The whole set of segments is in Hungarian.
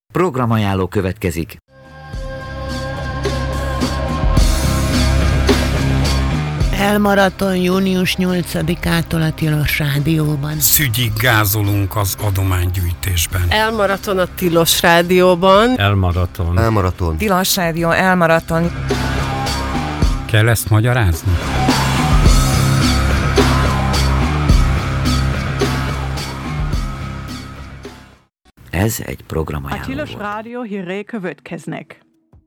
Programajánló következik. Elmaraton június 8-ától a Tilos Rádióban. Szügyig gázolunk az adománygyűjtésben. Elmaraton a Tilos Rádióban. Elmaraton. Tilos Rádió elmaraton. Kell ezt magyarázni? Ez egy programajánló. A Tilos Rádió hírei következnek.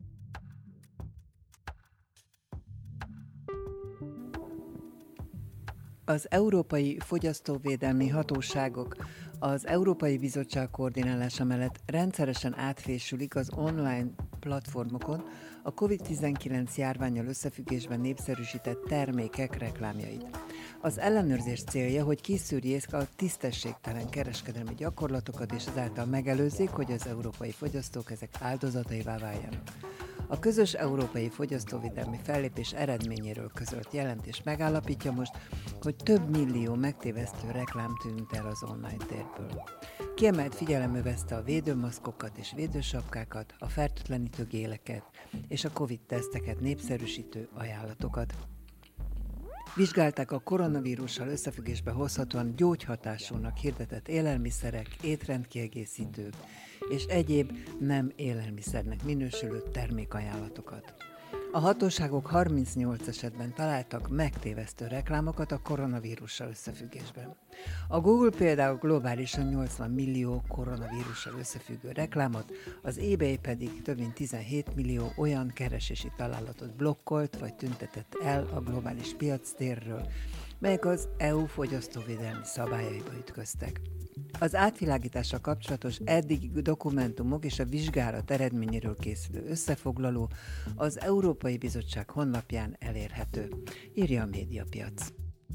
Az Európai Fogyasztóvédelmi Hatóságok az Európai Bizottság koordinálása mellett rendszeresen átfésülik az online platformokon a COVID-19 járvánnyal összefüggésben népszerűsített termékek reklámjait. Az ellenőrzés célja, hogy kiszűrjék a tisztességtelen kereskedelmi gyakorlatokat, és ezáltal megelőzzék, hogy az európai fogyasztók ezek áldozataivá váljanak. A közös európai fogyasztóvédelmi fellépés eredményéről közölt jelentés megállapítja most, hogy több millió megtévesztő reklám tűnt el az online térből. Kiemelt figyelem övezte a védőmaszkokat és védősapkákat, a fertőtlenítő géleket és a Covid-teszteket népszerűsítő ajánlatokat. Vizsgálták a koronavírussal összefüggésbe hozhatóan gyógyhatásúnak hirdetett élelmiszerek, étrendkiegészítők és egyéb nem élelmiszernek minősülő termékajánlatokat. A hatóságok 38 esetben találtak megtévesztő reklámokat a koronavírussal összefüggésben. A Google például globálisan 80 millió koronavírussal összefüggő reklámot, az eBay pedig több mint 17 millió olyan keresési találatot blokkolt vagy tüntetett el a globális piactérről, melyek az EU fogyasztóvédelmi szabályaiba ütköztek. Az átvilágítással kapcsolatos eddigi dokumentumok és a vizsgálat eredményéről készülő összefoglaló az Európai Bizottság honlapján elérhető, írja a Médiapiac.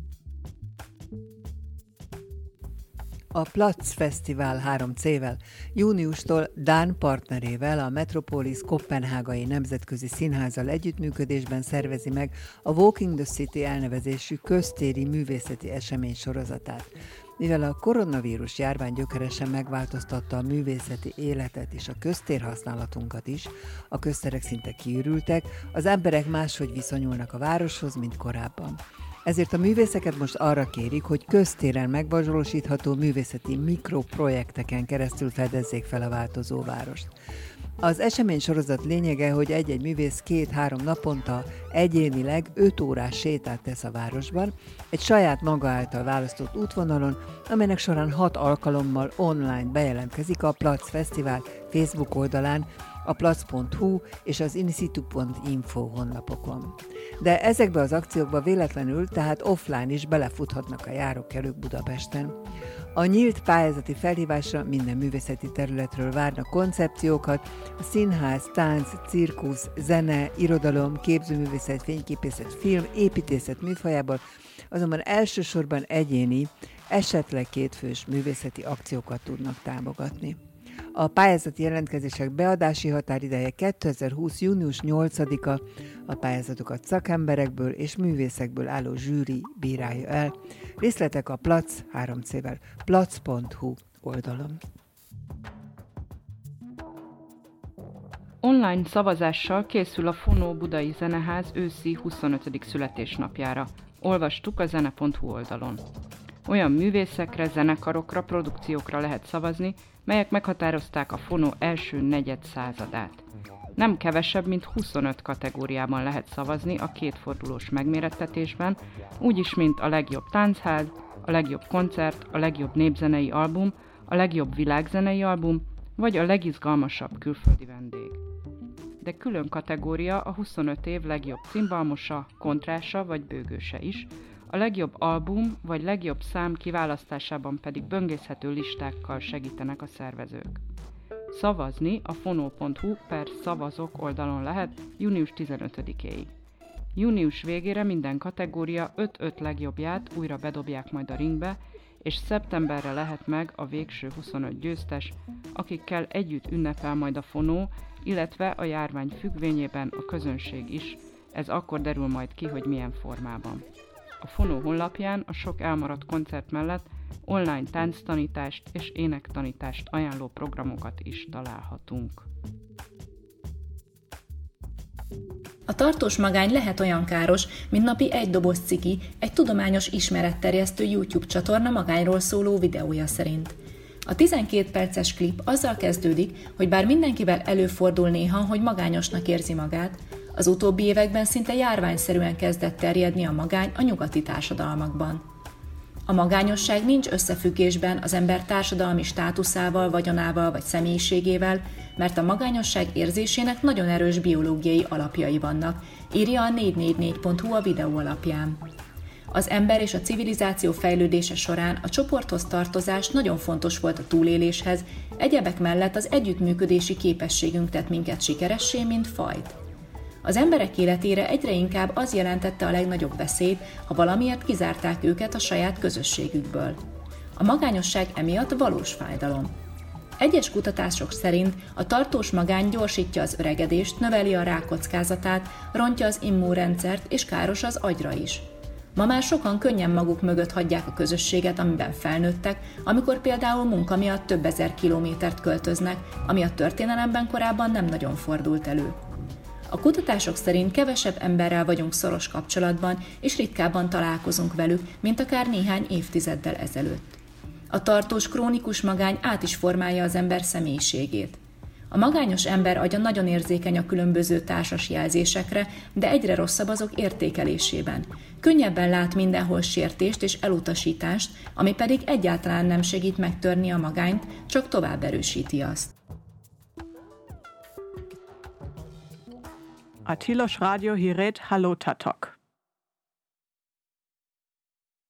A Platz Fesztivál 3C-vel júniustól dán partnerével, a Metropolis Koppenhágai Nemzetközi Színházzal együttműködésben szervezi meg a Walking the City elnevezésű köztéri művészeti esemény sorozatát. Mivel a koronavírus járvány gyökeresen megváltoztatta a művészeti életet és a köztérhasználatunkat is, a közterek szinte kiürültek, az emberek máshogy viszonyulnak a városhoz, mint korábban. Ezért a művészeket most arra kérik, hogy köztéren megvalósítható művészeti mikroprojekteken keresztül fedezzék fel a változó várost. Az esemény sorozat lényege, hogy egy-egy művész 2-3 naponta egyénileg 5 órás sétát tesz a városban, egy saját maga által választott útvonalon, amelynek során 6 alkalommal online bejelentkezik a Platz Fesztivál Facebook oldalán, a platz.hu és az insitu.info honlapokon. De ezekbe az akciókba véletlenül, tehát offline is belefuthatnak a járókelők Budapesten. A nyílt pályázati felhívásra minden művészeti területről várnak koncepciókat, a színház, tánc, cirkusz, zene, irodalom, képzőművészet, fényképészet, film, építészet műfajából, azonban elsősorban egyéni, esetleg kétfős művészeti akciókat tudnak támogatni. A pályázati jelentkezések beadási határideje 2020. június 8-a, a pályázatokat szakemberekből és művészekből álló zsűri bírálja el. Részletek a Platz 3C-vel, platz.hu oldalon. Online szavazással készül a Fonó Budai Zeneház őszi 25. születésnapjára. Olvastuk a zene.hu oldalon. Olyan művészekre, zenekarokra, produkciókra lehet szavazni, melyek meghatározták a Fonó első negyedszázadát. Nem kevesebb, mint 25 kategóriában lehet szavazni a kétfordulós megmérettetésben, úgyis, mint a legjobb táncház, a legjobb koncert, a legjobb népzenei album, a legjobb világzenei album, vagy a legizgalmasabb külföldi vendég. De külön kategória a 25 év legjobb cimbalmosa, kontrása vagy bőgőse is, a legjobb album vagy legjobb szám kiválasztásában pedig böngészhető listákkal segítenek a szervezők. Szavazni a fono.hu/szavazok oldalon lehet június 15-éig. Június végére minden kategória 5-5 legjobbját újra bedobják majd a ringbe, és szeptemberre lehet meg a végső 25 győztes, akikkel együtt ünnepel majd a Fonó, illetve a járvány függvényében a közönség is. Ez akkor derül majd ki, hogy milyen formában. A Fonó honlapján a sok elmaradt koncert mellett online tánctanítást és énektanítást ajánló programokat is találhatunk. A tartós magány lehet olyan káros, mint napi egy doboz ciki, egy tudományos ismeretterjesztő YouTube csatorna magányról szóló videója szerint. A 12 perces klip azzal kezdődik, hogy bár mindenkivel előfordul néha, hogy magányosnak érzi magát, az utóbbi években szinte járványszerűen kezdett terjedni a magány a nyugati társadalmakban. A magányosság nincs összefüggésben az ember társadalmi státuszával, vagyonával vagy személyiségével, mert a magányosság érzésének nagyon erős biológiai alapjai vannak, írja a 444.hu a videó alapján. Az ember és a civilizáció fejlődése során a csoporthoz tartozás nagyon fontos volt a túléléshez, egyebek mellett az együttműködési képességünk tett minket sikeressé, mint fajt. Az emberek életére egyre inkább az jelentette a legnagyobb veszélyt, ha valamiért kizárták őket a saját közösségükből. A magányosság emiatt valós fájdalom. Egyes kutatások szerint a tartós magány gyorsítja az öregedést, növeli a rák kockázatát, rontja az immunrendszert és káros az agyra is. Ma már sokan könnyen maguk mögött hagyják a közösséget, amiben felnőttek, amikor például munka miatt több ezer kilométert költöznek, ami a történelemben korábban nem nagyon fordult elő. A kutatások szerint kevesebb emberrel vagyunk szoros kapcsolatban, és ritkábban találkozunk velük, mint akár néhány évtizeddel ezelőtt. A tartós, krónikus magány át is formálja az ember személyiségét. A magányos ember agya nagyon érzékeny a különböző társas jelzésekre, de egyre rosszabb azok értékelésében. Könnyebben lát mindenhol sértést és elutasítást, ami pedig egyáltalán nem segít megtörni a magányt, csak tovább erősíti azt. A Tilos Rádió híret Hallótatok.